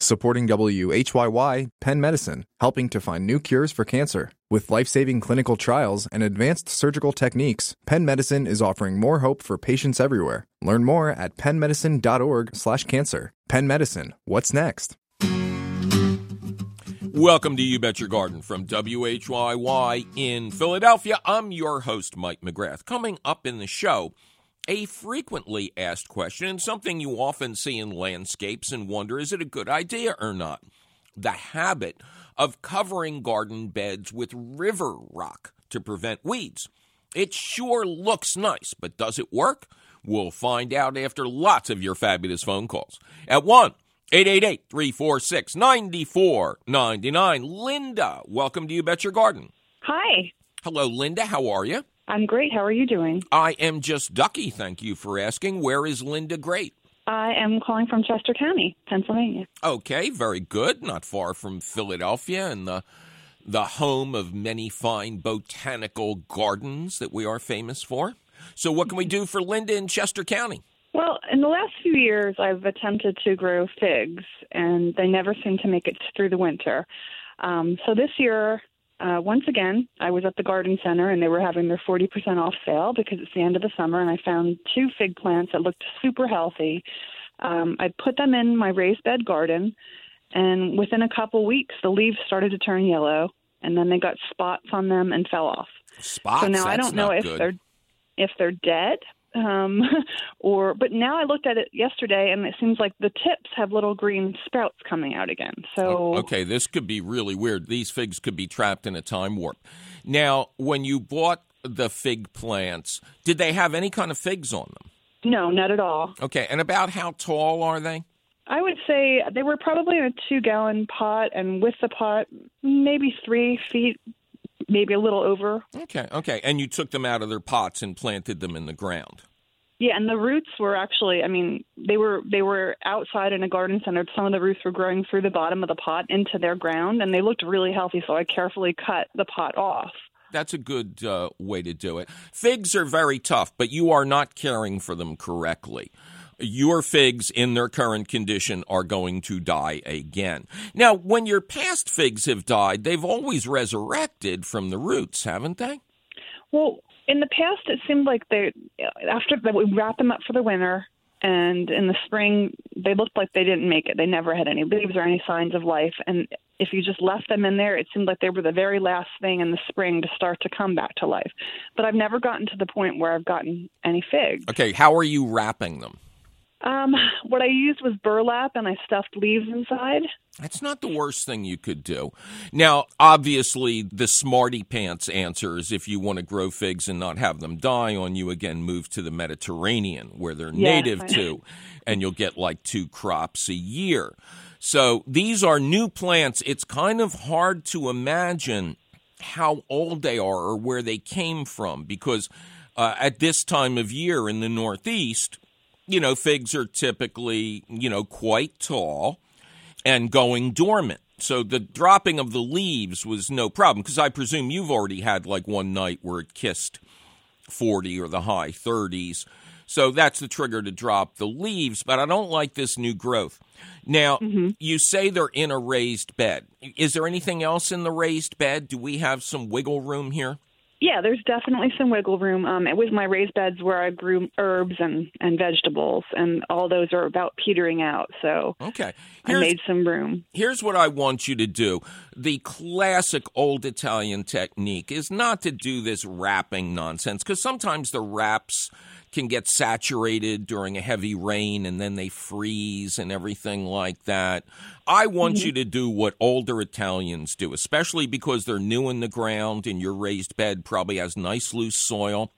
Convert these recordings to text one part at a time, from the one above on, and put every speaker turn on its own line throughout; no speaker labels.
Supporting WHYY, Penn Medicine, helping to find new cures for cancer. With life-saving clinical trials and advanced surgical techniques, Penn Medicine is offering more hope for patients everywhere. Learn more at pennmedicine.org/cancer. Penn Medicine, what's next?
Welcome to You Bet Your Garden from WHYY in Philadelphia. I'm your host, Mike McGrath. Coming up in the show, a frequently asked question and something you often see in landscapes and wonder, is it a good idea or not? The habit of covering garden beds with river rock to prevent weeds. It sure looks nice, but does it work? We'll find out after lots of your fabulous phone calls. At 1-888-346-9499. Linda, welcome to You Bet Your Garden.
Hi.
Hello, Linda. How are you?
I'm great. How are you doing?
I am just ducky, thank you for asking. Where is Linda Great?
I am calling from Chester County, Pennsylvania.
Okay, very good. Not far from Philadelphia and the home of many fine botanical gardens that we are famous for. So what can we do for Linda in Chester County?
Well, in the last few years, I've attempted to grow figs, and they never seem to make it through the winter. So this year, once again, I was at the garden center, and they were having their 40% off sale because it's the end of the summer, and I found 2 fig plants that looked super healthy. I put them in my raised bed garden, and within a couple weeks, the leaves started to turn yellow, and then they got spots on them and fell off.
Spots?
So now I don't know if they're dead. But now I looked at it yesterday, and it seems like the tips have little green sprouts coming out again. So
okay, this could be really weird. These figs could be trapped in a time warp. Now, when you bought the fig plants, did they have any kind of figs on them?
No, not at all.
Okay, and about how tall are they?
I would say they were probably in a 2-gallon pot, and with the pot, maybe 3 feet, maybe a little over.
Okay. And you took them out of their pots and planted them in the ground.
Yeah, and the roots were actually, they were outside in a garden center. Some of the roots were growing through the bottom of the pot into their ground, and they looked really healthy, so I carefully cut the pot off.
That's a good way to do it. Figs are very tough, but you are not caring for them correctly. Your figs in their current condition are going to die again. Now, when your past figs have died, they've always resurrected from the roots, haven't they?
Well, in the past, it seemed like after we wrapped them up for the winter, and in the spring, they looked like they didn't make it. They never had any leaves or any signs of life. And if you just left them in there, it seemed like they were the very last thing in the spring to start to come back to life. But I've never gotten to the point where I've gotten any figs.
Okay, how are you wrapping them?
What I used was burlap, and I stuffed leaves inside.
That's not the worst thing you could do. Now, obviously, the smarty pants answer is if you want to grow figs and not have them die on you, again, move to the Mediterranean where they're native to, and you'll get like 2 crops a year. So these are new plants. It's kind of hard to imagine how old they are or where they came from because at this time of year in the Northeast, figs are typically, quite tall and going dormant. So the dropping of the leaves was no problem because I presume you've already had like one night where it kissed 40 or the high 30s. So that's the trigger to drop the leaves, but I don't like this new growth. Now, You say they're in a raised bed. Is there anything else in the raised bed? Do we have some wiggle room here?
Yeah, there's definitely some wiggle room. It was my raised beds where I grew herbs and vegetables, and all those are about petering out. So
okay.
I made some room.
Here's what I want you to do. The classic old Italian technique is not to do this wrapping nonsense, because sometimes the wraps can get saturated during a heavy rain and then they freeze and everything like that. I want you to do what older Italians do, especially because they're new in the ground and your raised bed probably has nice loose soil.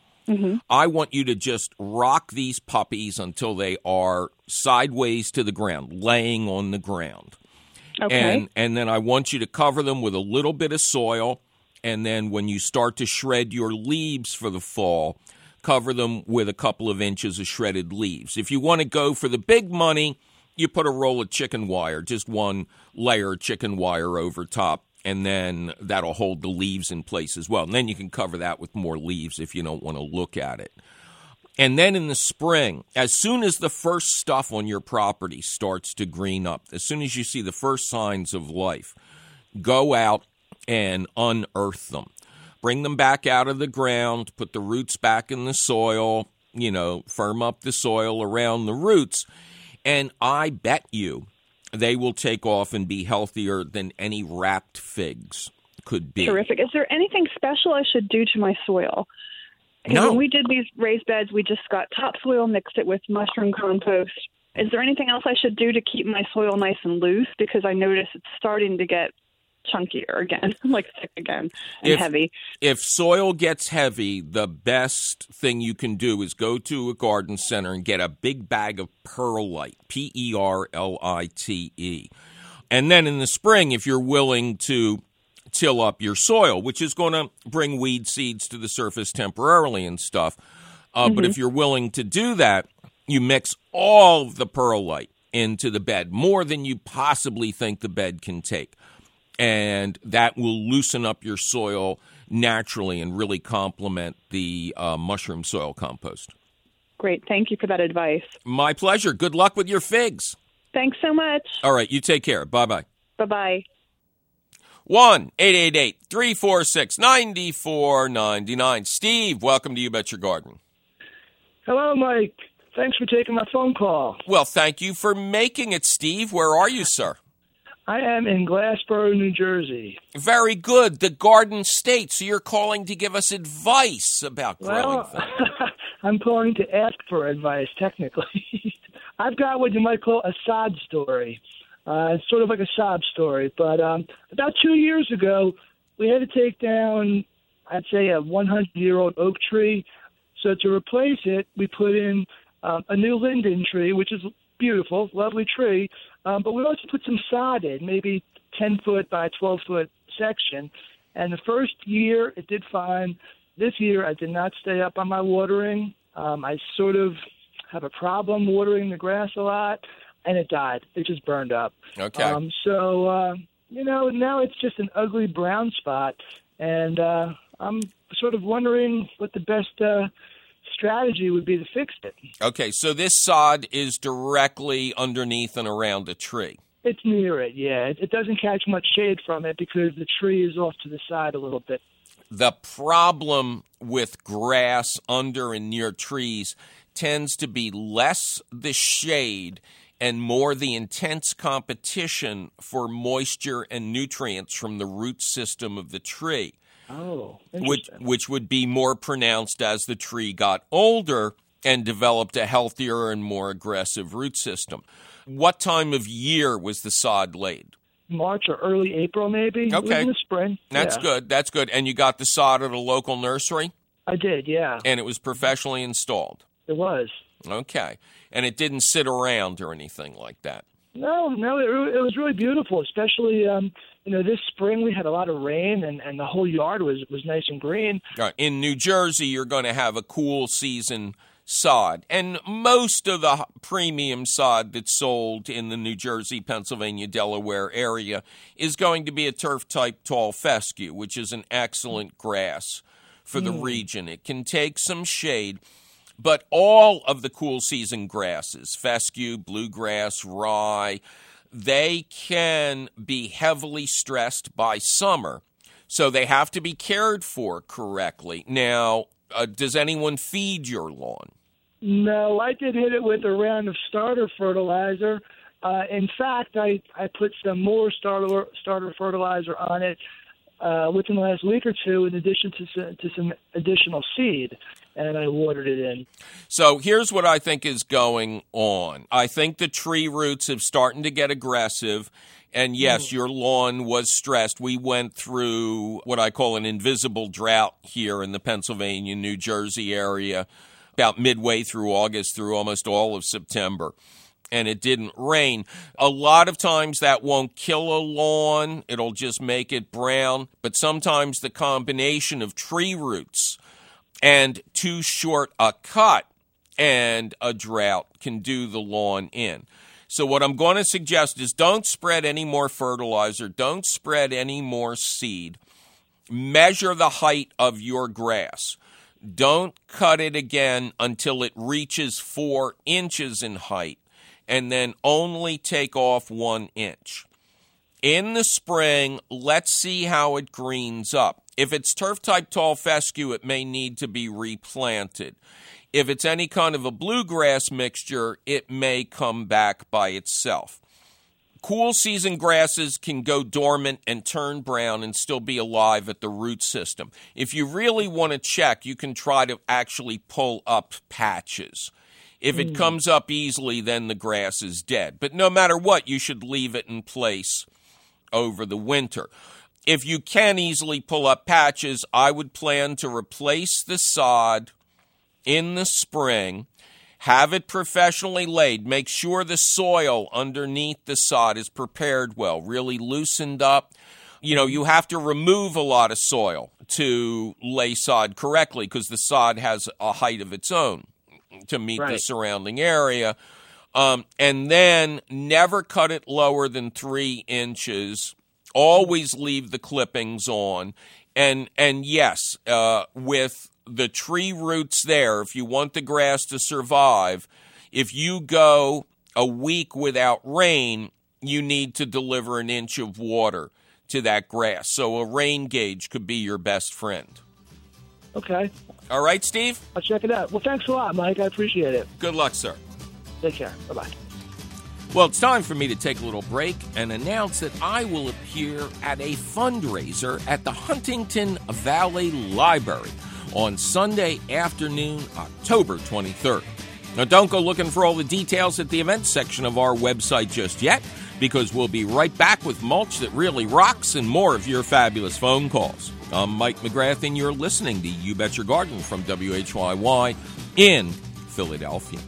I want you to just rock these puppies until they are sideways to the ground, laying on the ground.
Okay.
And then I want you to cover them with a little bit of soil, and then when you start to shred your leaves for the fall, cover them with a couple of inches of shredded leaves. If you want to go for the big money, you put a roll of chicken wire, just one layer of chicken wire over top, and then that'll hold the leaves in place as well. And then you can cover that with more leaves if you don't want to look at it. And then in the spring, as soon as the first stuff on your property starts to green up, as soon as you see the first signs of life, go out and unearth them. Bring them back out of the ground, put the roots back in the soil, firm up the soil around the roots, and I bet you they will take off and be healthier than any wrapped figs could be.
Terrific. Is there anything special I should do to my soil?
No.
When we did these raised beds, we just got topsoil, mixed it with mushroom compost. Is there anything else I should do to keep my soil nice and loose? Because I notice it's starting to get chunkier again, like thick again and heavy. If
soil gets heavy, the best thing you can do is go to a garden center and get a big bag of perlite, Perlite. And then in the spring, if you're willing to till up your soil, which is going to bring weed seeds to the surface temporarily and stuff. But if you're willing to do that, you mix all of the perlite into the bed, more than you possibly think the bed can take. And that will loosen up your soil naturally and really complement the mushroom soil compost.
Great. Thank you for that advice.
My pleasure. Good luck with your figs.
Thanks so much.
All right. You take care. Bye-bye.
Bye-bye.
1-888-346-9499. Steve, welcome to You Bet Your Garden.
Hello, Mike. Thanks for taking my phone call.
Well, thank you for making it, Steve. Where are you, sir?
I am in Glassboro, New Jersey.
Very good. The Garden State. So you're calling to give us advice about growing things.
I'm calling to ask for advice, technically. I've got what you might call a sob story. It's sort of like a sob story. But about 2 years ago, we had to take down, I'd say, a 100-year-old oak tree. So to replace it, we put in a new linden tree, which is beautiful, lovely tree. But we also put some sod in, maybe 10-foot by 12-foot section. And the first year, it did fine. This year, I did not stay up on my watering. I sort of have a problem watering the grass a lot. And it died. It just burned up.
Okay.
Now it's just an ugly brown spot. And I'm sort of wondering what the best strategy would be to fix it.
Okay, so this sod is directly underneath and around the tree.
It's near it, yeah. It doesn't catch much shade from it because the tree is off to the side a little bit.
The problem with grass under and near trees tends to be less the shade and more the intense competition for moisture and nutrients from the root system of the tree.
Oh,
which would be more pronounced as the tree got older and developed a healthier and more aggressive root system. What time of year was the sod laid?
March or early April, maybe.
Okay.
It was in the spring.
That's good. That's good. And you got the sod at a local nursery?
I did, yeah.
And it was professionally installed?
It was.
Okay. And it didn't sit around or anything like that?
No, it was really beautiful, especially, this spring we had a lot of rain and the whole yard was nice and green.
All right. In New Jersey, you're going to have a cool season sod. And most of the premium sod that's sold in the New Jersey, Pennsylvania, Delaware area is going to be a turf-type tall fescue, which is an excellent grass for the region. It can take some shade. But all of the cool season grasses, fescue, bluegrass, rye, they can be heavily stressed by summer. So they have to be cared for correctly. Now, does anyone feed your lawn?
No, I did hit it with a round of starter fertilizer. In fact, I put some more starter fertilizer on it within the last week or two in addition to some additional seed. And I watered it in.
So here's what I think is going on. I think the tree roots have started to get aggressive. And yes, your lawn was stressed. We went through what I call an invisible drought here in the Pennsylvania, New Jersey area about midway through August through almost all of September. And it didn't rain. A lot of times that won't kill a lawn. It'll just make it brown. But sometimes the combination of tree roots and too short a cut and a drought can do the lawn in. So what I'm going to suggest is don't spread any more fertilizer. Don't spread any more seed. Measure the height of your grass. Don't cut it again until it reaches 4 inches in height, and then only take off 1 inch. In the spring, let's see how it greens up. If it's turf-type tall fescue, it may need to be replanted. If it's any kind of a bluegrass mixture, it may come back by itself. Cool season grasses can go dormant and turn brown and still be alive at the root system. If you really want to check, you can try to actually pull up patches. If it comes up easily, then the grass is dead. But no matter what, you should leave it in place over the winter. If you can easily pull up patches, I would plan to replace the sod in the spring. Have it professionally laid. Make sure the soil underneath the sod is prepared well, really loosened up. You know, you have to remove a lot of soil to lay sod correctly because the sod has a height of its own to meet the surrounding area. And then never cut it lower than 3 inches. Always leave the clippings on. And yes, with the tree roots there, if you want the grass to survive, if you go a week without rain, you need to deliver 1 inch of water to that grass. So a rain gauge could be your best friend.
Okay.
All right, Steve?
I'll check it out. Well, thanks a lot, Mike. I appreciate it.
Good luck, sir.
Take care. Bye-bye.
Well, it's time for me to take a little break and announce that I will appear at a fundraiser at the Huntington Valley Library on Sunday afternoon, October 23rd. Now, don't go looking for all the details at the events section of our website just yet, because we'll be right back with mulch that really rocks and more of your fabulous phone calls. I'm Mike McGrath, and you're listening to You Bet Your Garden from WHYY in Philadelphia.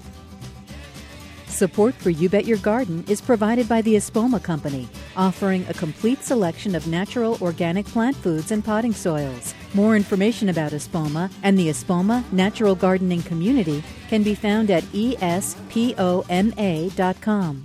Support for You Bet Your Garden is provided by the Espoma Company, offering a complete selection of natural organic plant foods and potting soils. More information about Espoma and the Espoma Natural Gardening Community can be found at espoma.com.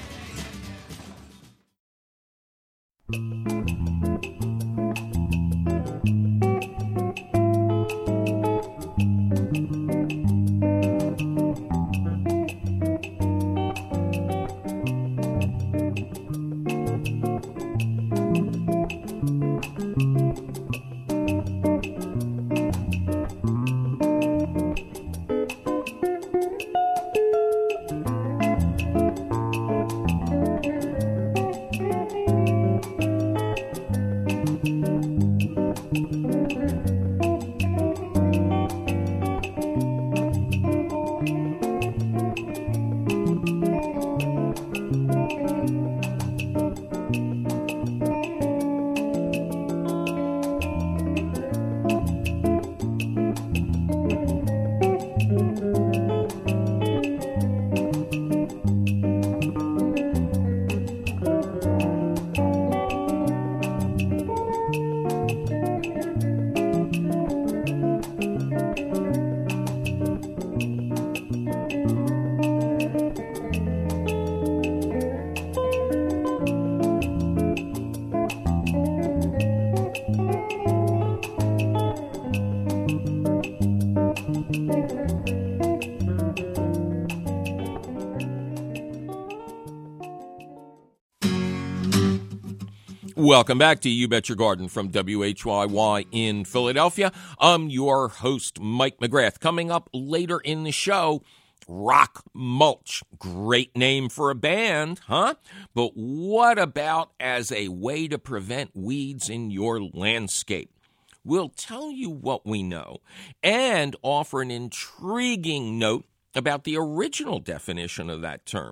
Welcome back to You Bet Your Garden from WHYY in Philadelphia. I'm your host, Mike McGrath. Coming up later in the show, Rock Mulch. Great name for a band, huh? But what about as a way to prevent weeds in your landscape? We'll tell you what we know and offer an intriguing note about the original definition of that term.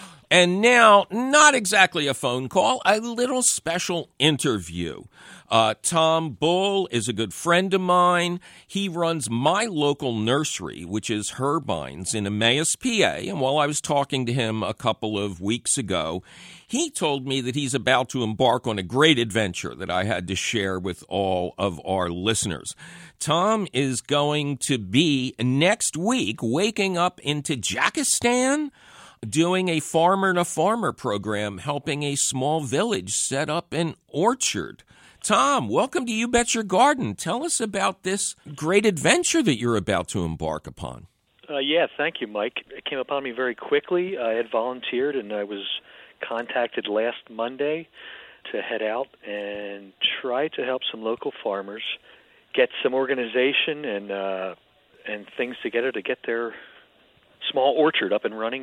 And now, not exactly a phone call, a little special interview. Tom Bull is a good friend of mine. He runs my local nursery, which is Herbines in Emmaus, PA. And while I was talking to him a couple of weeks ago, he told me that he's about to embark on a great adventure that I had to share with all of our listeners. Tom is going to be next week waking up in Tajikistan, doing a farmer-to-farmer program, helping a small village set up an orchard. Tom, welcome to You Bet Your Garden. Tell us about this great adventure that you're about to embark upon.
Yeah, thank you, Mike. It came upon me very quickly. I had volunteered, and I was contacted last Monday to head out and try to help some local farmers get some organization and things together to get their small orchard up and running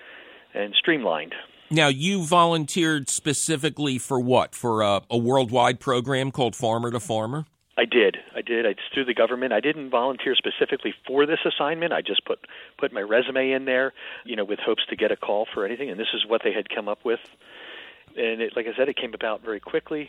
and streamlined.
Now, you volunteered specifically for what? For a worldwide program called Farmer to Farmer?
I did. It's through the government. I didn't volunteer specifically for this assignment. I just put my resume in there, with hopes to get a call for anything, and this is what they had come up with. And like I said, it came about very quickly.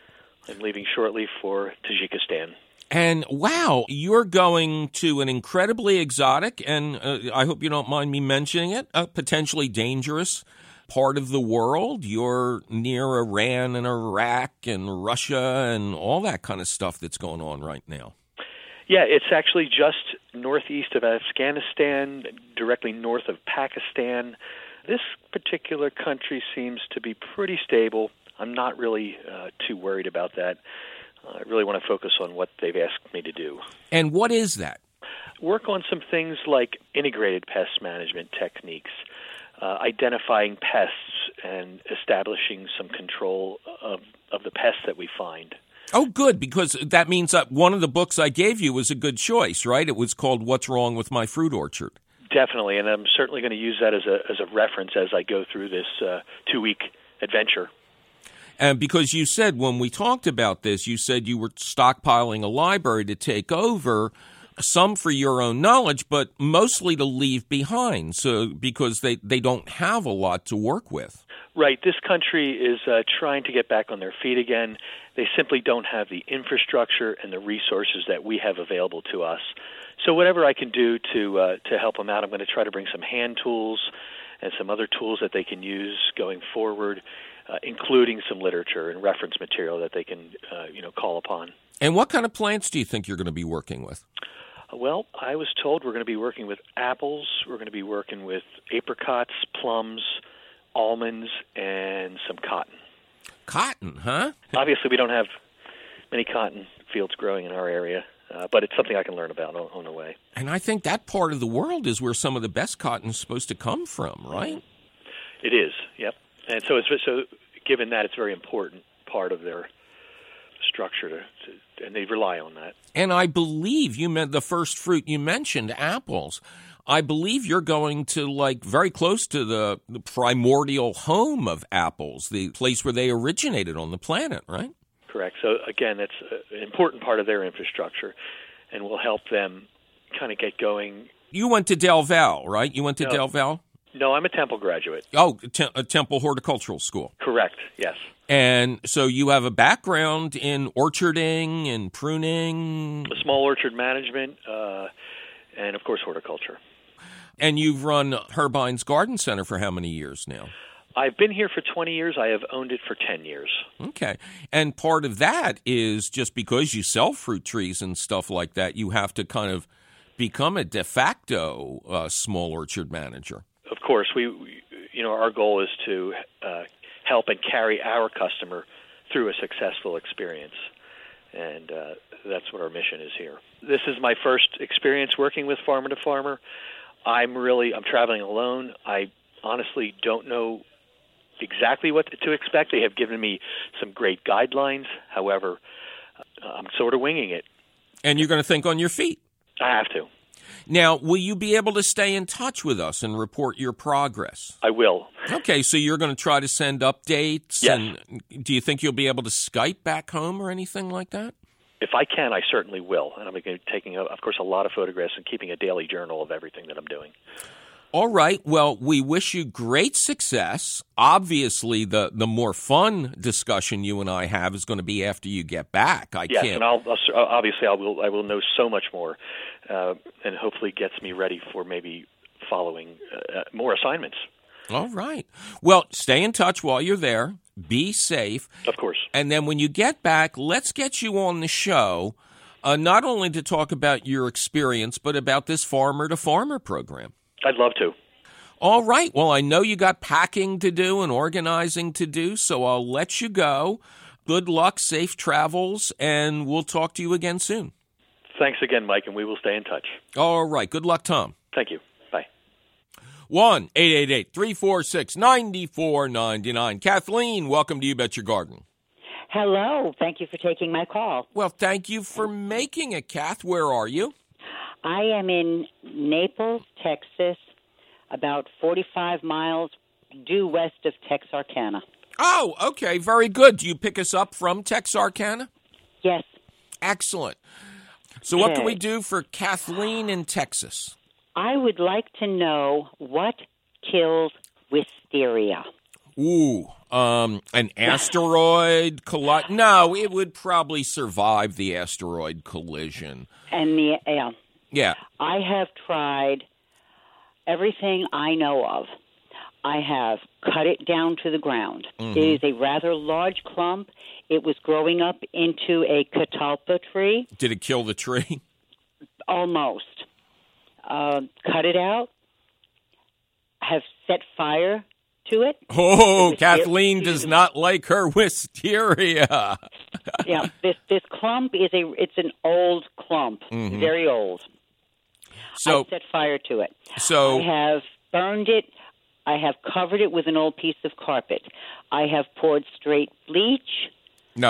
I'm leaving shortly for Tajikistan.
And wow, you're going to an incredibly exotic, and I hope you don't mind me mentioning it, potentially dangerous part of the world. You're near Iran and Iraq and Russia and all that kind of stuff that's going on right now.
Yeah, it's actually just northeast of Afghanistan, directly north of Pakistan. This particular country seems to be pretty stable. I'm not really too worried about that. I really want to focus on what they've asked me to do.
And what is that?
Work on some things like integrated pest management techniques, identifying pests and establishing some control of the pests that we find.
Oh, good, because that means that one of the books I gave you was a good choice, right? It was called What's Wrong with My Fruit Orchard.
Definitely, and I'm certainly going to use that as a reference as I go through this 2-week adventure.
And because you said when we talked about this, you said you were stockpiling a library to take over, some for your own knowledge, but mostly to leave behind, so because they don't have a lot to work with.
Right. This country is trying to get back on their feet again. They simply don't have the infrastructure and the resources that we have available to us. So whatever I can do to help them out, I'm going to try to bring some hand tools and some other tools that they can use going forward, including some literature and reference material that they can call upon.
And what kind of plants do you think you're going to be working with?
Well, I was told we're going to be working with apples, we're going to be working with apricots, plums, almonds, and some cotton.
Cotton, huh?
Obviously, we don't have many cotton fields growing in our area, but it's something I can learn about on the way.
And I think that part of the world is where some of the best cotton is supposed to come from, right?
It is, yep. And so given that, it's a very important part of their structure, and they rely on that.
And I believe you meant the first fruit you mentioned, apples. I believe you're going to very close to the primordial home of apples, the place where they originated on the planet, right?
Correct. So again, that's an important part of their infrastructure, and will help them kind of get going. You
went to Del Val, right? You went to Del Val?
No, I'm a Temple graduate.
Oh, a Temple Horticultural School.
Correct, yes.
And so you have a background in orcharding and pruning?
Small orchard management, and of course horticulture.
And you've run Herbine's Garden Center for how many years now?
I've been here for 20 years. I have owned it for 10 years.
Okay. And part of that is just because you sell fruit trees and stuff like that, you have to kind of become a de facto small orchard manager.
Of course, our goal is to help and carry our customer through a successful experience, and that's what our mission is here. This is my first experience working with Farmer to Farmer. I'm traveling alone. I honestly don't know exactly what to expect. They have given me some great guidelines. However, I'm sort of winging it.
And you're going to think on your feet.
I have to.
Now, will you be able to stay in touch with us and report your progress?
I will.
Okay, so you're going to try to send updates?
Yes.
And do you think you'll be able to Skype back home or anything like that?
If I can, I certainly will. And I'm going to be taking, of course, a lot of photographs and keeping a daily journal of everything that I'm doing.
All right. Well, we wish you great success. Obviously, the more fun discussion you and I have is going to be after you get back.
Yes, and I will know so much more, and hopefully gets me ready for maybe following more assignments.
All right. Well, stay in touch while you're there. Be safe.
Of course.
And then when you get back, let's get you on the show, not only to talk about your experience, but about this Farmer to Farmer program.
I'd love to.
All right. Well, I know you got packing to do and organizing to do, so I'll let you go. good luck, safe travels, and we'll talk to you again soon.
Thanks again, Mike, and we will stay in touch.
All right. Good luck, Tom.
Thank you. Bye.
1-888-346-9499. Kathleen, welcome to You Bet Your Garden.
Hello. Thank you for taking my call.
Well, thank you for making it, Kath. Where are you?
I am in Naples, Texas, about 45 miles due west of Texarkana.
Oh, okay. Very good. Do you pick us up from Texarkana?
Yes.
Excellent. So what can we do for Kathleen in Texas?
I would like to know what kills wisteria.
Ooh, an asteroid collision? No, it would probably survive the asteroid collision.
And
yeah.
I have tried everything I know of. I have cut it down to the ground.
Mm-hmm.
It is a rather large clump. It was growing up into a catalpa tree.
Did it kill the tree?
Almost. Cut it out. Have set fire to it.
Oh, Kathleen does not like her wisteria.
Yeah, this clump it's an old clump, very old.
So
I set fire to it.
So
I have burned it. I have covered it with an old piece of carpet. I have poured straight bleach.
No.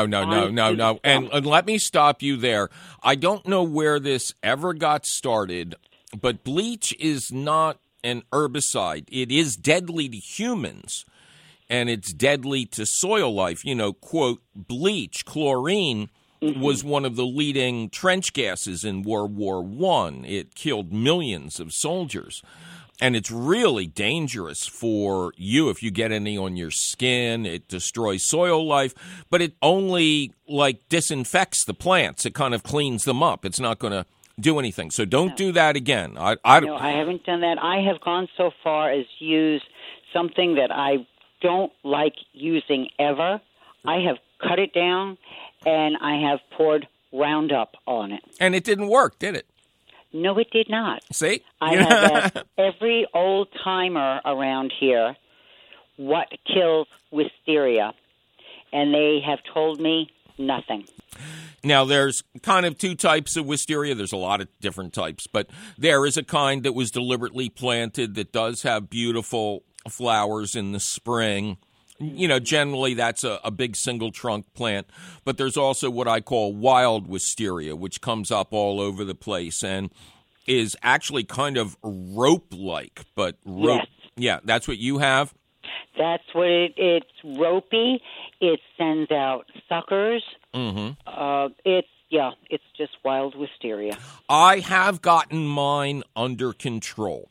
And let me stop you there. I don't know where this ever got started, but bleach is not an herbicide. It is deadly to humans, and it's deadly to soil life. You know, quote, bleach, chlorine, was one of the leading trench gases in World War I. It killed millions of soldiers. And it's really dangerous for you if you get any on your skin. It destroys soil life, but it only, disinfects the plants. It kind of cleans them up. It's not going to do anything. So don't do that again.
No, I haven't done that. I have gone so far as use something that I don't like using ever. I have cut it down, and I have poured Roundup on it.
And it didn't work, did it?
No, it did not.
See?
I have asked every old-timer around here what kills wisteria, and they have told me nothing.
Now, there's kind of two types of wisteria. There's a lot of different types, but there is a kind that was deliberately planted that does have beautiful flowers in the spring. You know, generally that's a big single trunk plant, but there's also what I call wild wisteria, which comes up all over the place and is actually kind of rope-like, but rope.
Yes.
Yeah, that's what you have?
That's what it's ropey. It sends out suckers.
Mm-hmm.
It's just wild wisteria.
I have gotten mine under control.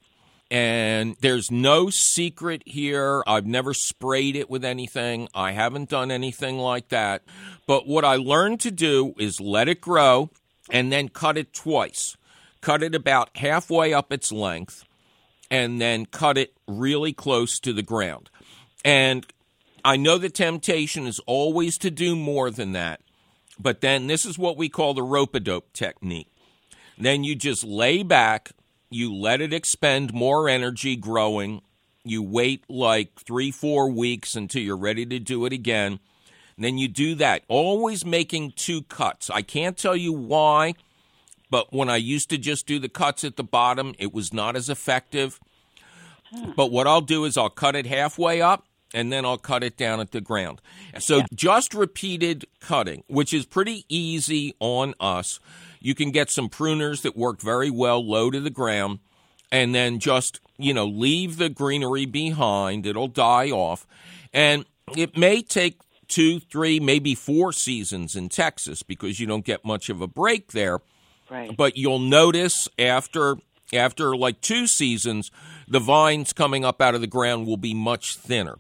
And there's no secret here. I've never sprayed it with anything. I haven't done anything like that. But what I learned to do is let it grow and then cut it twice. Cut it about halfway up its length and then cut it really close to the ground. And I know the temptation is always to do more than that. But then this is what we call the rope-a-dope technique. Then you just lay back. You let it expend more energy growing. You wait 3-4 weeks until you're ready to do it again. And then you do that, always making 2 cuts. I can't tell you why, but when I used to just do the cuts at the bottom, it was not as effective. But what I'll do is I'll cut it halfway up, and then I'll cut it down at the ground. So just repeated cutting, which is pretty easy on us. You can get some pruners that work very well low to the ground, and then just, leave the greenery behind. It'll die off. And it may take 2, 3, maybe 4 seasons in Texas because you don't get much of a break there.
Right.
But you'll notice after 2 seasons, the vines coming up out of the ground will be much thinner.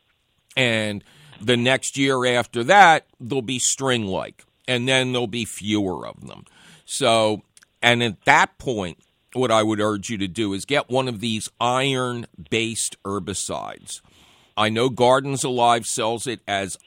And the next year after that, they'll be string-like, and then there'll be fewer of them. So, and at that point, what I would urge you to do is get one of these iron-based herbicides. I know Gardens Alive sells it as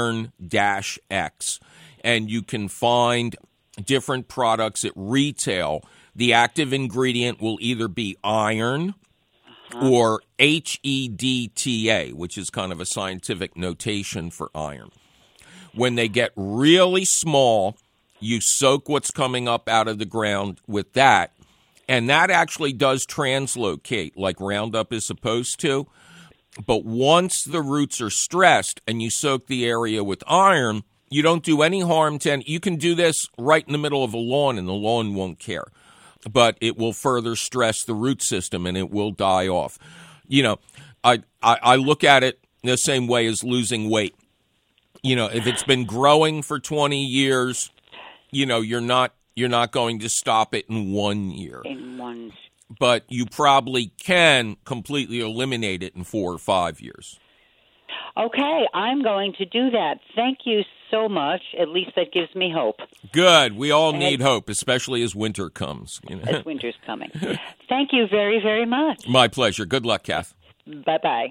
Iron-X, and you can find different products at retail. The active ingredient will either be iron or HEDTA, which is kind of a scientific notation for iron. When they get really small, you soak what's coming up out of the ground with that, and that actually does translocate like Roundup is supposed to. But once the roots are stressed and you soak the area with iron, you don't do any harm to any. You can do this right in the middle of a lawn, and the lawn won't care. But it will further stress the root system, and it will die off. You know, I look at it the same way as losing weight. You know, if it's been growing for 20 years, you know, you're not going to stop it in 1 year. But you probably can completely eliminate it in 4 or 5 years.
Okay, I'm going to do that. Thank you so much. At least that gives me hope.
Good. We all need hope, especially as winter comes. You know?
As winter's coming. Thank you very, very much.
My pleasure. Good luck, Kath.
Bye-bye.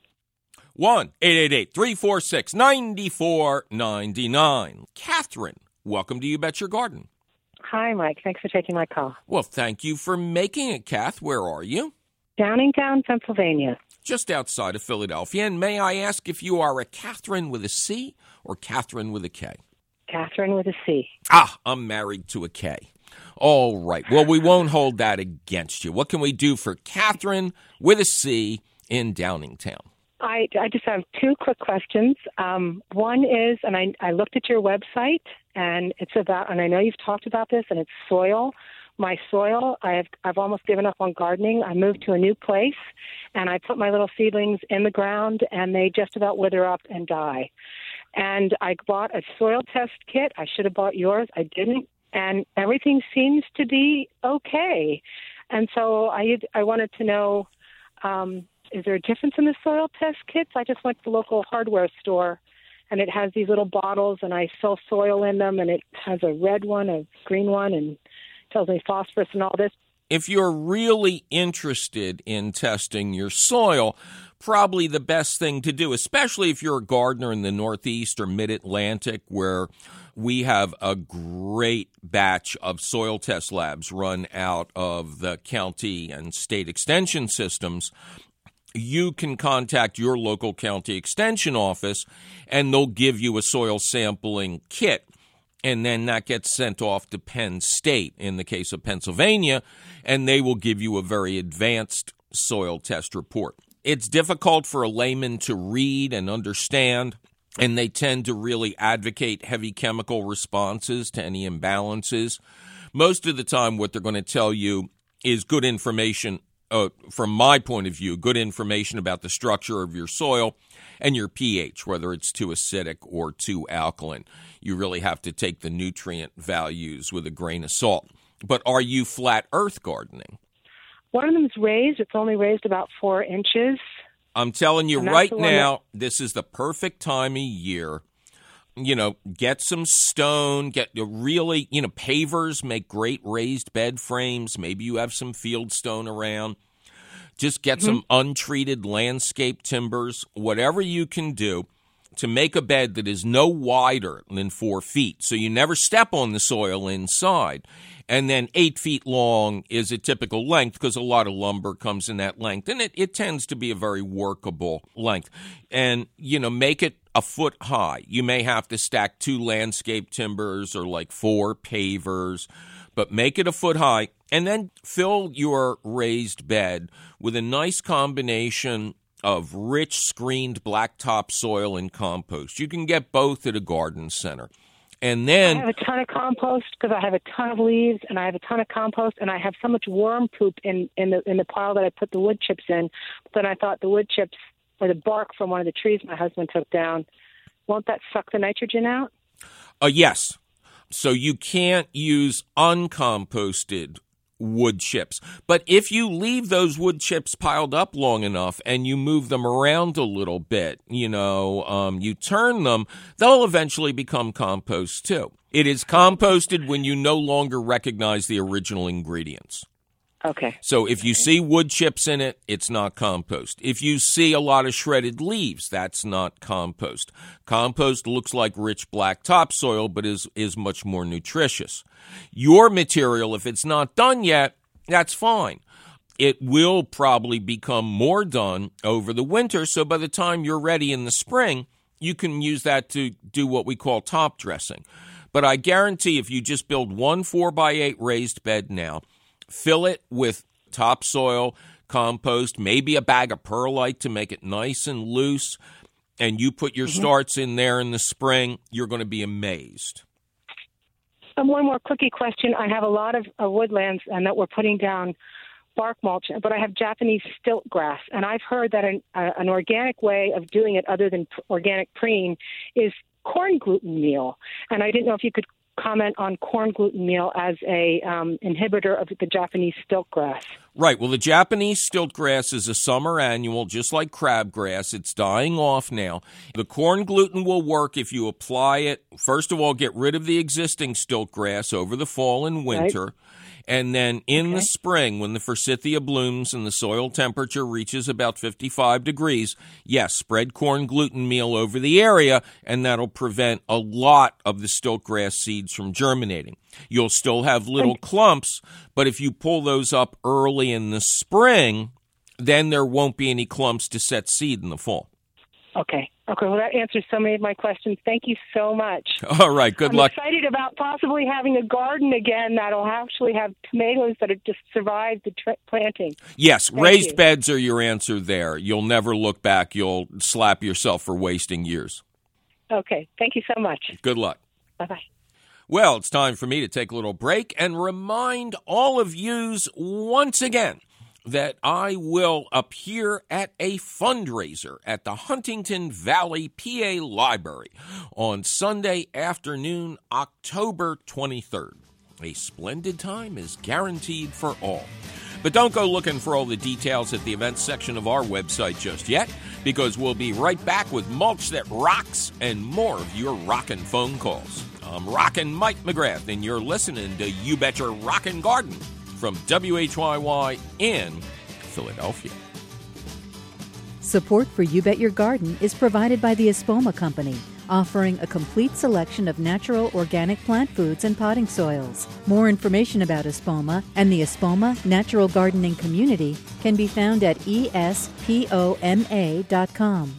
1-888-346-9499. Catherine, welcome to You Bet Your Garden.
Hi, Mike. Thanks for taking my call.
Well, thank you for making it, Kath. Where are you?
Downingtown, Pennsylvania.
Just outside of Philadelphia. And may I ask if you are a Catherine with a C or Catherine with a K?
Catherine with a C.
Ah, I'm married to a K. All right. Well, we won't hold that against you. What can we do for Catherine with a C in Downingtown?
I just have 2 quick questions. One is, and I looked at your website, and it's about, and I know you've talked about this, and it's soil. My soil, I've almost given up on gardening. I moved to a new place, and I put my little seedlings in the ground, and they just about wither up and die. And I bought a soil test kit. I should have bought yours. I didn't, and everything seems to be okay. And so I wanted to know, is there a difference in the soil test kits? I just went to the local hardware store, and it has these little bottles, and I fill soil in them, and it has a red one, a green one, and tells me phosphorus and all this.
If you're really interested in testing your soil, probably the best thing to do, especially if you're a gardener in the Northeast or Mid-Atlantic, where we have a great batch of soil test labs run out of the county and state extension systems, you can contact your local county extension office, and they'll give you a soil sampling kit. And then that gets sent off to Penn State in the case of Pennsylvania, and they will give you a very advanced soil test report. It's difficult for a layman to read and understand, and they tend to really advocate heavy chemical responses to any imbalances. Most of the time, what they're going to tell you is good information, from my point of view, good information about the structure of your soil and your pH, whether it's too acidic or too alkaline. You really have to take the nutrient values with a grain of salt. But are you flat earth gardening? One
of them is raised. It's only raised about 4 inches.
I'm telling you right now, this is the perfect time of year. You know, get some stone, get really, pavers make great raised bed frames. Maybe you have some field stone around. Just get some untreated landscape timbers, whatever you can do to make a bed that is no wider than 4 feet. So you never step on the soil inside. And then 8 feet long is a typical length because a lot of lumber comes in that length. And it tends to be a very workable length. And, make it a foot high. You may have to stack 2 landscape timbers or like 4 pavers, but make it a foot high. And then fill your raised bed with a nice combination of rich screened blacktop soil and compost. You can get both at a garden center. And then
I have a ton of compost because I have a ton of leaves, and I have a ton of compost, and I have so much worm poop in the pile that I put the wood chips in. But then I thought the wood chips or the bark from one of the trees my husband took down, won't that suck the nitrogen out?
Yes. So you can't use uncomposted wood chips. But if you leave those wood chips piled up long enough and you move them around a little bit, you turn them, they'll eventually become compost too. It is composted when you no longer recognize the original ingredients.
Okay.
So if you see wood chips in it, it's not compost. If you see a lot of shredded leaves, that's not compost. Compost looks like rich black topsoil, but is much more nutritious. Your material, if it's not done yet, that's fine. It will probably become more done over the winter, so by the time you're ready in the spring, you can use that to do what we call top dressing. But I guarantee if you just build one 4x8 raised bed now, fill it with topsoil, compost, maybe a bag of perlite to make it nice and loose, and you put your starts in there in the spring, you're going to be amazed.
One more quickie question. I have a lot of woodlands and that we're putting down bark mulch, but I have Japanese stilt grass, and I've heard that an organic way of doing it other than organic preen is corn gluten meal. And I didn't know if you could comment on corn gluten meal as a inhibitor of the Japanese stilt grass.
Right. Well, the Japanese stilt grass is a summer annual, just like crabgrass. It's dying off now. The corn gluten will work if you apply it. First of all, get rid of the existing stilt grass over the fall and winter. Right. And then in the spring, when the forsythia blooms and the soil temperature reaches about 55 degrees, yes, spread corn gluten meal over the area, and that'll prevent a lot of the stiltgrass seeds from germinating. You'll still have little clumps, but if you pull those up early in the spring, then there won't be any clumps to set seed in the fall.
Okay. Well, that answers so many of my questions. Thank you so much.
All right. Good luck.
I'm excited about possibly having a garden again that'll actually have tomatoes that have just survived the planting.
Yes. Raised beds are your answer there. You'll never look back. You'll slap yourself for wasting years.
Okay. Thank you so much.
Good luck.
Bye-bye.
Well, it's time for me to take a little break and remind all of yous once again that I will appear at a fundraiser at the Huntington Valley, PA Library on Sunday afternoon, October 23rd. A splendid time is guaranteed for all. But don't go looking for all the details at the events section of our website just yet, because we'll be right back with mulch that rocks and more of your rockin' phone calls. I'm Rockin' Mike McGrath, and you're listening to You Betcha Rockin' Garden from WHYY in Philadelphia.
Support for You Bet Your Garden is provided by the Espoma Company, offering a complete selection of natural organic plant foods and potting soils. More information about Espoma and the Espoma Natural Gardening Community can be found at espoma.com.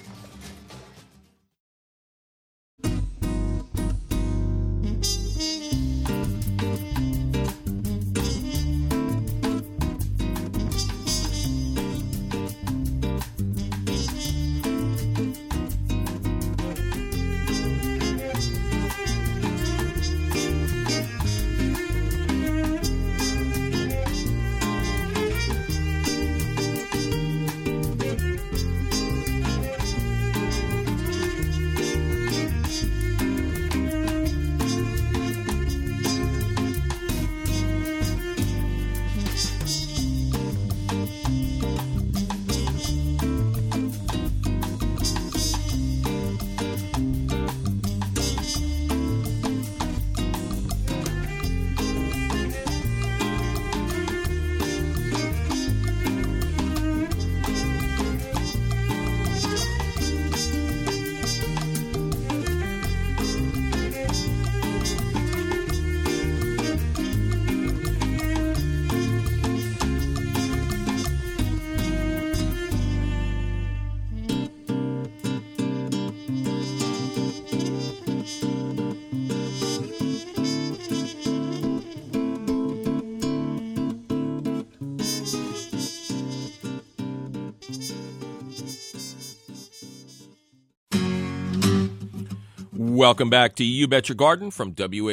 Welcome back to You Bet Your Garden from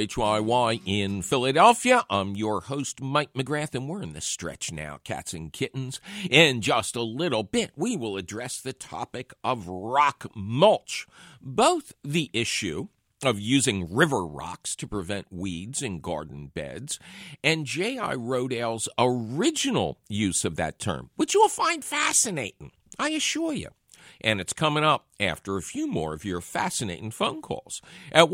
WHYY in Philadelphia. I'm your host, Mike McGrath, and we're in the stretch now, cats and kittens. In just a little bit, we will address the topic of rock mulch, both the issue of using river rocks to prevent weeds in garden beds, and J.I. Rodale's original use of that term, which you'll find fascinating, I assure you. And it's coming up after a few more of your fascinating phone calls at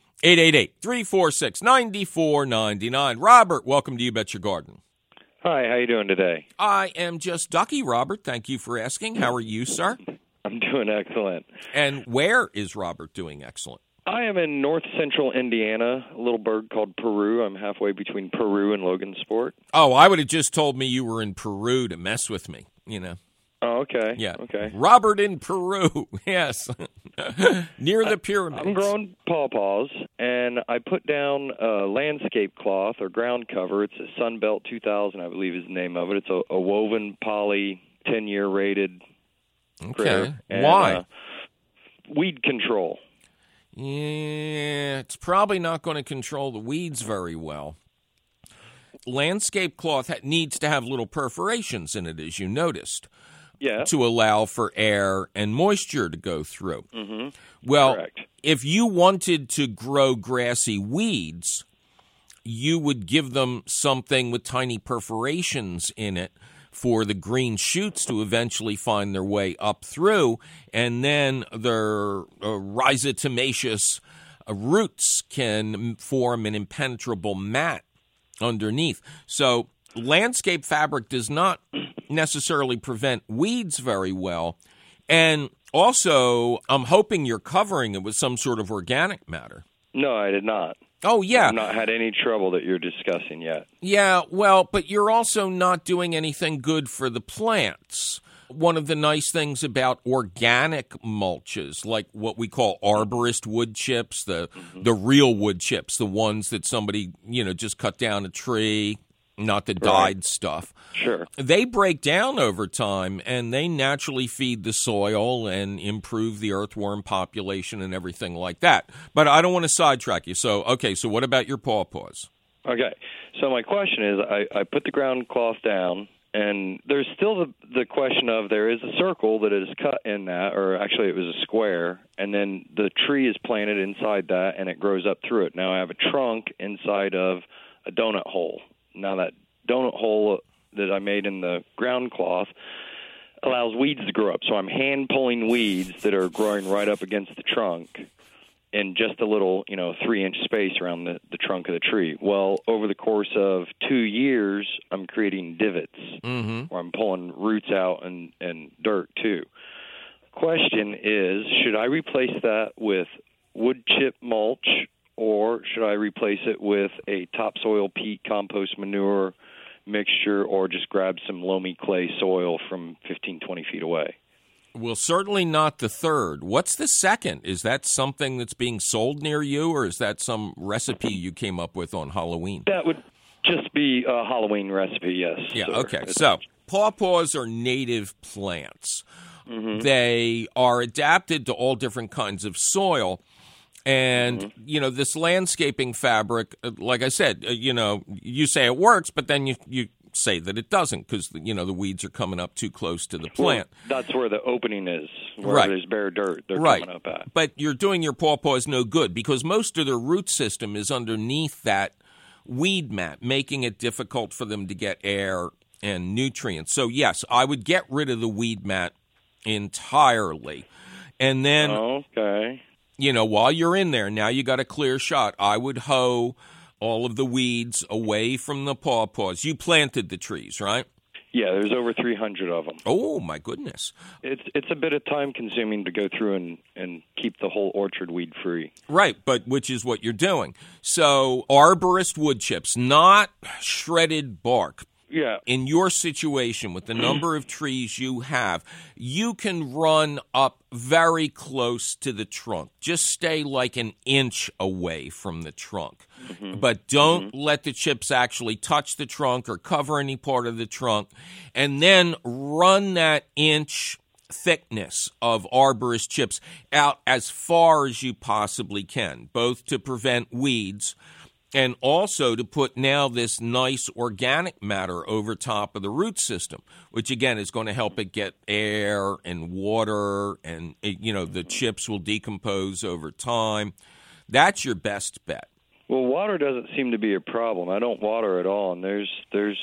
1-888-346-9499. Robert, welcome to You Bet Your Garden.
Hi, how you doing today?
I am just ducky, Robert. Thank you for asking. How are you, sir?
I'm doing excellent.
And where is Robert doing excellent?
I am in north central Indiana, a little burg called Peru. I'm halfway between Peru and Logansport.
Oh, I would have just told me you were in Peru to mess with me, you know.
Oh, okay.
Yeah.
Okay.
Robert in Peru, yes. Near the pyramids.
I'm growing pawpaws, and I put down a landscape cloth or ground cover. It's a Sunbelt 2000, I believe is the name of it. It's a woven poly 10-year rated critter. And,
why?
Weed control.
Yeah, it's probably not going to control the weeds very well. Landscape cloth needs to have little perforations in it, as you noticed.
Yeah.
To allow for air and moisture to go through.
Mm-hmm.
Well,
correct.
If you wanted to grow grassy weeds, you would give them something with tiny perforations in it for the green shoots to eventually find their way up through, and then their rhizotomaceous roots can form an impenetrable mat underneath. So landscape fabric does not necessarily prevent weeds very well. And also, I'm hoping you're covering it with some sort of organic matter.
No, I did not.
Oh, yeah.
I've not had any trouble that you're discussing yet.
Yeah, well, but you're also not doing anything good for the plants. One of the nice things about organic mulches, like what we call arborist wood chips, the real wood chips, the ones that somebody, just cut down a tree, not the dyed stuff.
Sure.
They break down over time, and they naturally feed the soil and improve the earthworm population and everything like that. But I don't want to sidetrack you. So what about your pawpaws?
Okay. So my question is, I put the ground cloth down, and there's still the question of there is a circle that is cut in that, or actually it was a square, and then the tree is planted inside that, and it grows up through it. Now I have a trunk inside of a donut hole. Now that donut hole that I made in the ground cloth allows weeds to grow up. So I'm hand pulling weeds that are growing right up against the trunk in just a little, 3-inch space around the trunk of the tree. Well, over the course of 2 years, I'm creating divots where I'm pulling roots out and dirt too. Question is, should I replace that with wood chip mulch, or should I replace it with a topsoil peat compost manure mixture, or just grab some loamy clay soil from 15, 20 feet away?
Well, certainly not the third. What's the second? Is that something that's being sold near you, or is that some recipe you came up with on Halloween?
That would just be a Halloween recipe, yes.
Yeah,
sir.
okay. So pawpaws are native plants. They are adapted to all different kinds of soil. And, this landscaping fabric, like I said, you say it works, but then you say that it doesn't because, the weeds are coming up too close to the plant.
Well, that's where the opening is, where
right.
there's bare dirt they're
right.
coming up at.
But you're doing your pawpaws no good because most of their root system is underneath that weed mat, making it difficult for them to get air and nutrients. So, yes, I would get rid of the weed mat entirely. And then...
Okay.
While you're in there, now you got a clear shot. I would hoe all of the weeds away from the pawpaws. You planted the trees, right?
Yeah, there's over 300 of them.
Oh, my goodness.
It's a bit of time consuming to go through and keep the whole orchard weed free.
Right, but which is what you're doing. So arborist wood chips, not shredded bark.
Yeah.
In your situation, with the number of trees you have, you can run up very close to the trunk. Just stay like an inch away from the trunk. But don't let the chips actually touch the trunk or cover any part of the trunk. And then run that inch thickness of arborist chips out as far as you possibly can, both to prevent weeds and also to put now this nice organic matter over top of the root system, which, again, is going to help it get air and water, and, the chips will decompose over time. That's your best bet.
Well, water doesn't seem to be a problem. I don't water at all, and as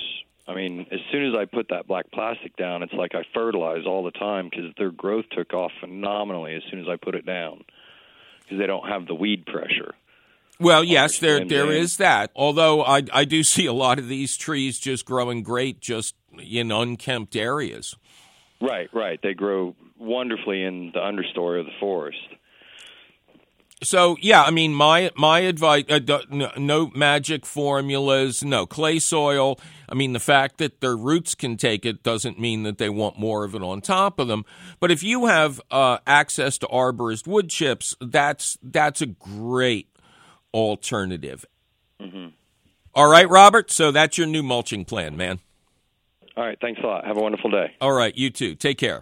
soon as I put that black plastic down, it's like I fertilize all the time because their growth took off phenomenally as soon as I put it down because they don't have the weed pressure.
Well, yes, there is that. Although I do see a lot of these trees just growing great just in unkempt areas.
Right. They grow wonderfully in the understory of the forest.
So, yeah, I mean, my advice, no magic formulas, no clay soil. I mean, the fact that their roots can take it doesn't mean that they want more of it on top of them. But if you have access to arborist wood chips, that's a great alternative. Mm-hmm. All right, Robert, so that's your new mulching plan, man.
All right, thanks a lot. Have a wonderful day.
All right, you too. Take care.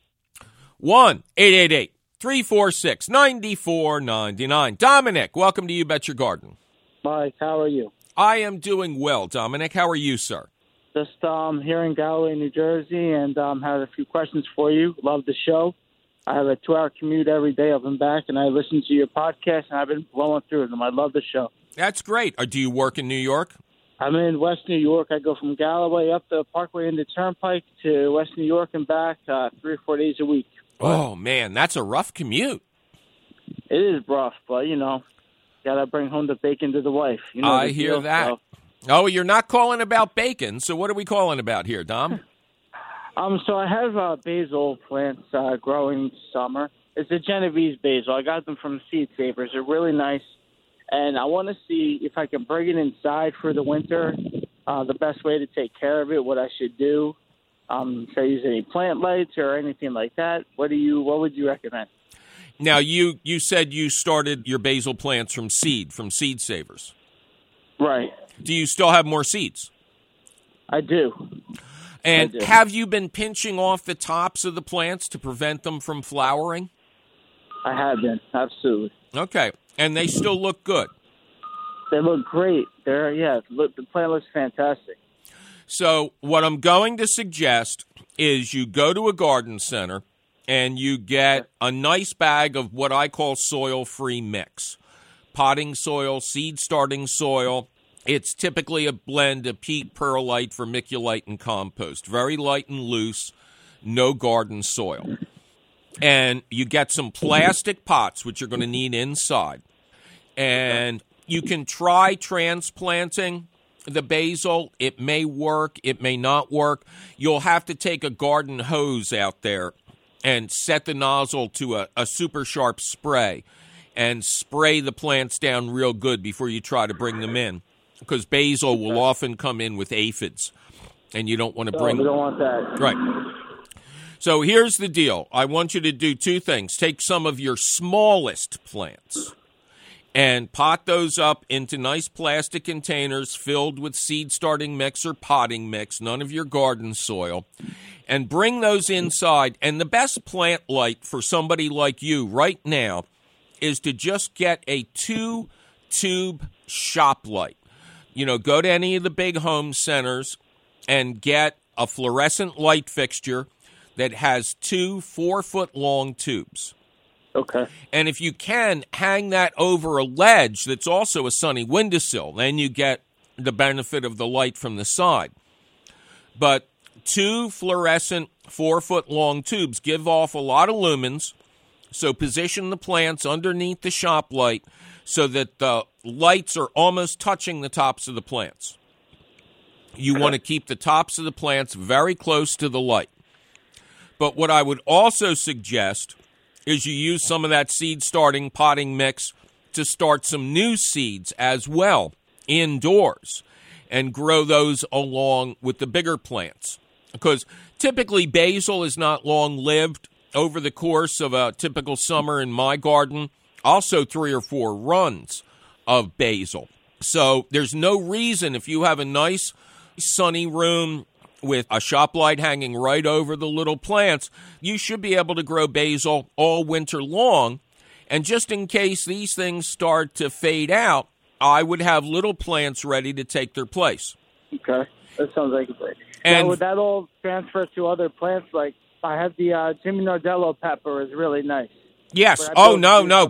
1-888-346-9499. Dominic, welcome to You Bet Your Garden.
Mike, how are you?
I am doing well, Dominic. How are you, sir?
Just here in Galloway, New Jersey, and had a few questions for you. Love the show. I have a 2-hour commute every day up and back, and I listen to your podcast, and I've been blowing through them. I love the show.
That's great. Do you work in New York?
I'm in West New York. I go from Galloway up the Parkway into Turnpike to West New York and back 3 or 4 days a week.
Oh, man, that's a rough commute.
It is rough, but, got to bring home the bacon to the wife.
I hear that. So. Oh, you're not calling about bacon, so what are we calling about here, Dom?
So I have basil plants growing this summer. It's a Genovese basil. I got them from Seed Savers. They're really nice. And I want to see if I can bring it inside for the winter, the best way to take care of it, what I should do. Should I use any plant lights or anything like that? What would you recommend?
Now, you said you started your basil plants from Seed Savers.
Right.
Do you still have more seeds?
I do.
And have you been pinching off the tops of the plants to prevent them from flowering?
I have been, absolutely.
Okay. And they still look good?
They look great. The plant looks fantastic.
So what I'm going to suggest is you go to a garden center and you get a nice bag of what I call soil-free mix. Potting soil, seed-starting soil. It's typically a blend of peat, perlite, vermiculite, and compost. Very light and loose, no garden soil. And you get some plastic pots, which you're going to need inside. And you can try transplanting the basil. It may work. It may not work. You'll have to take a garden hose out there and set the nozzle to a super sharp spray and spray the plants down real good before you try to bring them in. Because basil will often come in with aphids, and you don't want to bring them.
We don't want that.
Right. So here's the deal. I want you to do two things. Take some of your smallest plants and pot those up into nice plastic containers filled with seed-starting mix or potting mix, none of your garden soil, and bring those inside. And the best plant light for somebody like you right now is to just get a 2-tube shop light. Go to any of the big home centers and get a fluorescent light fixture that has 2 4-foot-long tubes.
Okay.
And if you can, hang that over a ledge that's also a sunny windowsill. Then you get the benefit of the light from the side. But 2 fluorescent 4-foot-long tubes give off a lot of lumens, so position the plants underneath the shop light so that the lights are almost touching the tops of the plants. You want to keep the tops of the plants very close to the light. But what I would also suggest is you use some of that seed-starting potting mix to start some new seeds as well indoors and grow those along with the bigger plants. Because typically basil is not long-lived. Over the course of a typical summer in my garden, also 3 or 4 runs of basil. So there's no reason, if you have a nice sunny room with a shop light hanging right over the little plants, you should be able to grow basil all winter long. And just in case these things start to fade out, I would have little plants ready to take their place.
Okay. That sounds like a great.
And
now, would that all transfer to other plants? Like, I have the Jimmy Nardello pepper is really nice.
Yes. Oh, no.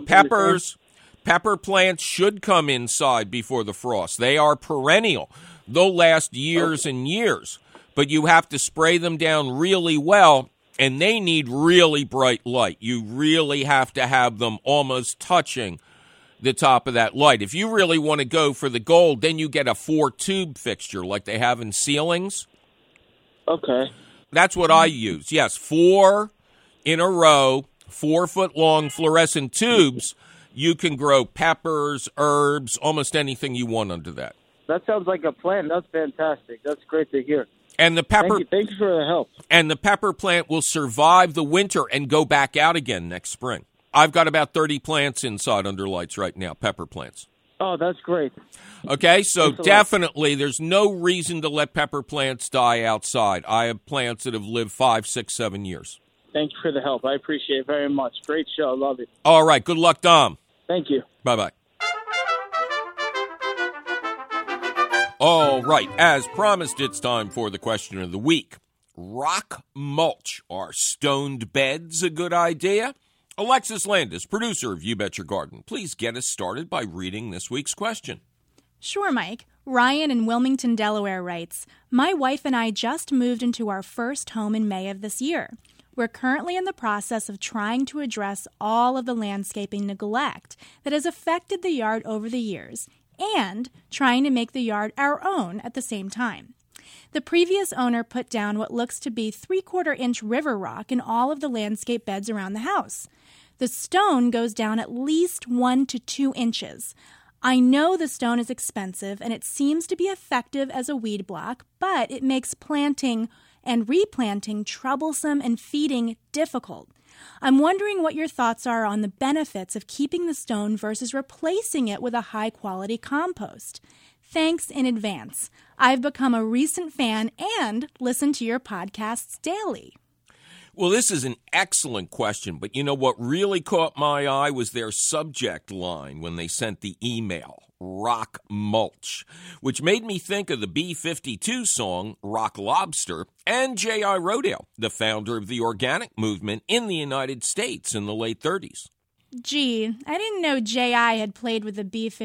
Pepper plants should come inside before the frost. They are perennial. They'll last years and years. But you have to spray them down really well, and they need really bright light. You really have to have them almost touching the top of that light. If you really want to go for the gold, then you get a 4-tube fixture like they have in ceilings.
Okay.
That's what I use. Yes, 4 in a row, 4-foot-long fluorescent tubes. You can grow peppers, herbs, almost anything you want under that.
That sounds like a plan. That's fantastic. That's great to hear.
And the pepper,
thank you for the help.
And the pepper plant will survive the winter and go back out again next spring. I've got about 30 plants inside under lights right now, pepper plants.
Oh, that's great.
Okay, so definitely there's no reason to let pepper plants die outside. I have plants that have lived 5, 6, 7 years.
Thank you for the help. I appreciate it very much. Great show. Love it.
All right. Good luck, Dom.
Thank you.
Bye-bye. All right. As promised, it's time for the question of the week. Rock mulch. Are stoned beds a good idea? Alexis Landis, producer of You Bet Your Garden, please get us started by reading this week's question.
Sure, Mike. Ryan in Wilmington, Delaware writes, my wife and I just moved into our first home in May of this year. We're currently in the process of trying to address all of the landscaping neglect that has affected the yard over the years and trying to make the yard our own at the same time. The previous owner put down what looks to be 3/4-inch river rock in all of the landscape beds around the house. The stone goes down at least 1 to 2 inches. I know the stone is expensive and it seems to be effective as a weed block, but it makes planting and replanting troublesome and feeding difficult. I'm wondering what your thoughts are on the benefits of keeping the stone versus replacing it with a high-quality compost. Thanks in advance. I've become a recent fan and listen to your podcasts daily.
Well, this is an excellent question, but you know what really caught my eye was their subject line when they sent the email, rock mulch, which made me think of the B-52 song, Rock Lobster, and J.I. Rodale, the founder of the organic movement in the United States in the late 30s.
Gee, I didn't know J.I. had played with the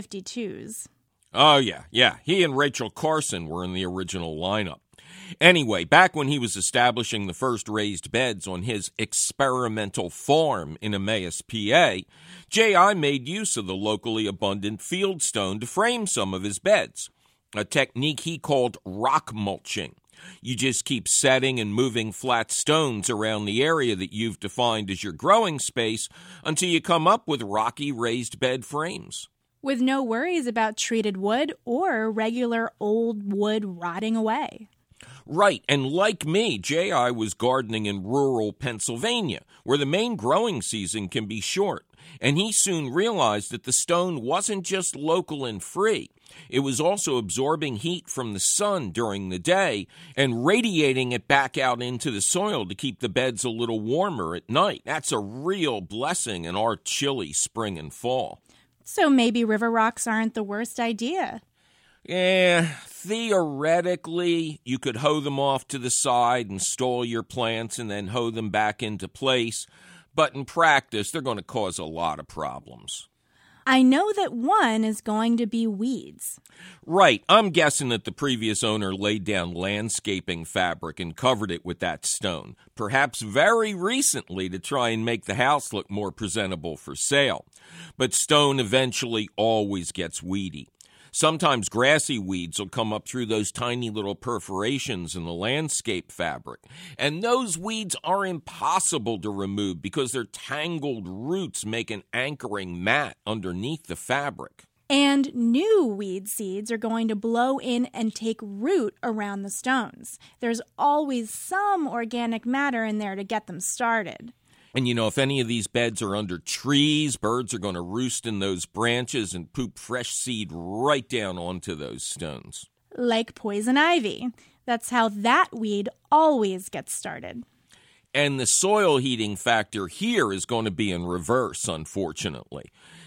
B-52s.
Oh, yeah. He and Rachel Carson were in the original lineup. Anyway, back when he was establishing the first raised beds on his experimental farm in Emmaus, PA, J.I. made use of the locally abundant fieldstone to frame some of his beds, a technique he called rock mulching. You just keep setting and moving flat stones around the area that you've defined as your growing space until you come up with rocky raised bed frames.
With no worries about treated wood or regular old wood rotting away.
Right, and like me, J.I. was gardening in rural Pennsylvania, where the main growing season can be short, and he soon realized that the stone wasn't just local and free. It was also absorbing heat from the sun during the day and radiating it back out into the soil to keep the beds a little warmer at night. That's a real blessing in our chilly spring and fall.
So maybe river rocks aren't the worst idea.
Yeah, theoretically, you could hoe them off to the side and stall your plants and then hoe them back into place. But in practice, they're going to cause a lot of problems.
I know that one is going to be weeds.
Right. I'm guessing that the previous owner laid down landscaping fabric and covered it with that stone, perhaps very recently to try and make the house look more presentable for sale. But stone eventually always gets weedy. Sometimes grassy weeds will come up through those tiny little perforations in the landscape fabric. And those weeds are impossible to remove because their tangled roots make an anchoring mat underneath the fabric.
And new weed seeds are going to blow in and take root around the stones. There's always some organic matter in there to get them started.
And, you know, if any of these beds are under trees, birds are going to roost in those branches and poop fresh seed right down onto those stones.
Like poison ivy. That's how that weed always gets started.
And the soil heating factor here is going to be in reverse, unfortunately.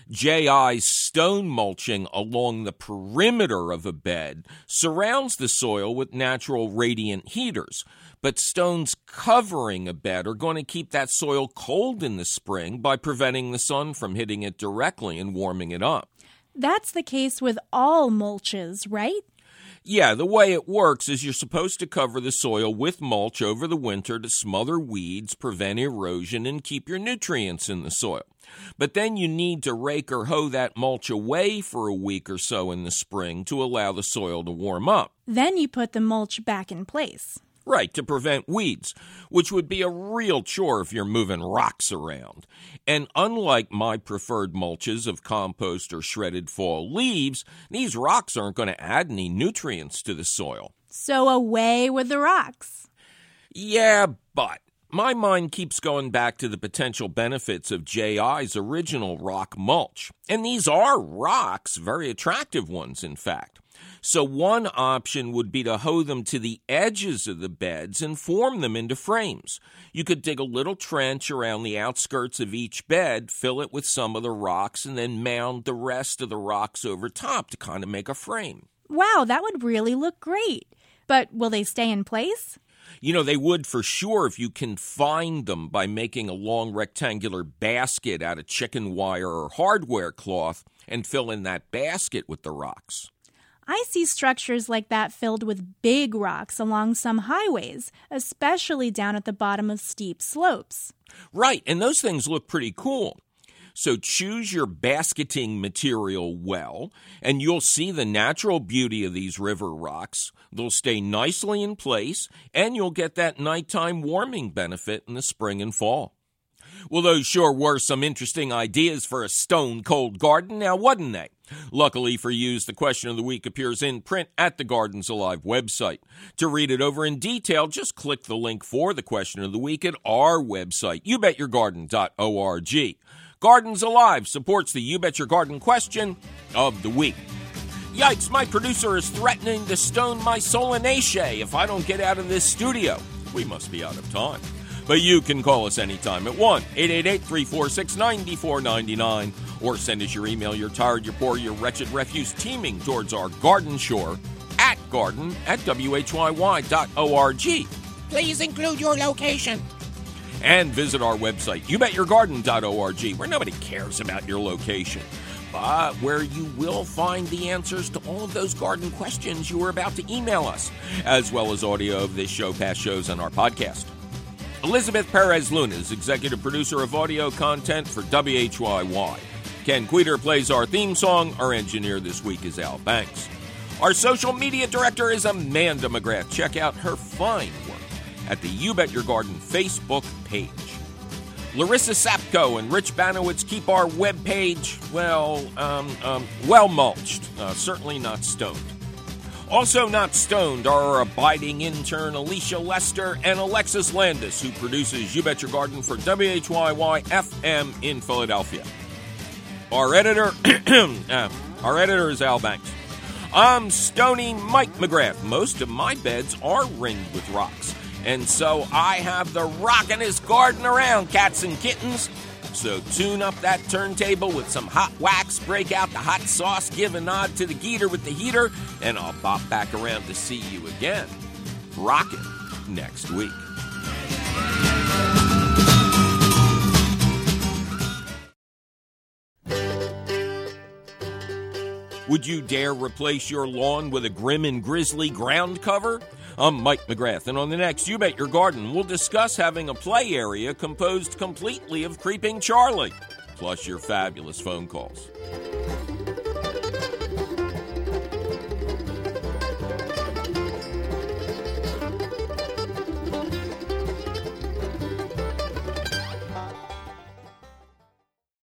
J.I.'s stone mulching along the perimeter of a bed surrounds the soil with natural radiant heaters. But stones covering a bed are going to keep that soil cold in the spring by preventing the sun from hitting it directly and warming it up.
That's the case with all mulches, right?
Yeah, the way it works is you're supposed to cover the soil with mulch over the winter to smother weeds, prevent erosion, and keep your nutrients in the soil. But then you need to rake or hoe that mulch away for a week or so in the spring to allow the soil to warm up.
Then you put the mulch back in place.
Right, to prevent weeds, which would be a real chore if you're moving rocks around. And unlike my preferred mulches of compost or shredded fall leaves, these rocks aren't going to add any nutrients to the soil.
So away with the rocks.
Yeah, but my mind keeps going back to the potential benefits of J.I.'s original rock mulch. And these are rocks, very attractive ones, in fact. So one option would be to hoe them to the edges of the beds and form them into frames. You could dig a little trench around the outskirts of each bed, fill it with some of the rocks, and then mound the rest of the rocks over top to kind of make a frame.
Wow, that would really look great. But will they stay in place?
You know, they would for sure if you can find them by making a long rectangular basket out of chicken wire or hardware cloth and fill in that basket with the rocks.
I see structures like that filled with big rocks along some highways, especially down at the bottom of steep slopes.
Right, and those things look pretty cool. So choose your basketing material well, and you'll see the natural beauty of these river rocks. They'll stay nicely in place, and you'll get that nighttime warming benefit in the spring and fall. Well, those sure were some interesting ideas for a stone-cold garden, now wasn't they? Luckily for you, the question of the week appears in print at the Gardens Alive website. To read it over in detail, just click the link for the question of the week at our website, youbetyourgarden.org. Gardens Alive supports the You Bet Your Garden question of the week. Yikes, my producer is threatening to stone my Solanaceae if I don't get out of this studio. We must be out of time. But you can call us anytime at 1-888-346-9499 or send us your email, you're tired, you're poor, your wretched refuse teeming towards our garden shore at garden@whyy.org.
Please include your location.
And visit our website, youbetyourgarden.org, where nobody cares about your location, but where you will find the answers to all of those garden questions you were about to email us, as well as audio of this show, past shows, and our podcast. Elizabeth Perez Luna is executive producer of audio content for WHYY. Ken Queter plays our theme song. Our engineer this week is Al Banks. Our social media director is Amanda McGrath. Check out her fine work at the You Bet Your Garden Facebook page. Larissa Sapko and Rich Banowitz keep our webpage, well mulched, certainly not stoned. Also not stoned are our abiding intern Alicia Lester and Alexis Landis, who produces You Bet Your Garden for WHYY FM in Philadelphia. Our editor is Al Banks. I'm Stony Mike McGrath. Most of my beds are ringed with rocks, and so I have the rockin'est garden around, cats and kittens. So tune up that turntable with some hot wax, break out the hot sauce, give a nod to the geeter with the heater, and I'll bop back around to see you again. Rockin' next week. Would you dare replace your lawn with a grim and grisly ground cover? I'm Mike McGrath, and on the next You Bet Your Garden, we'll discuss having a play area composed completely of Creeping Charlie, plus your fabulous phone calls.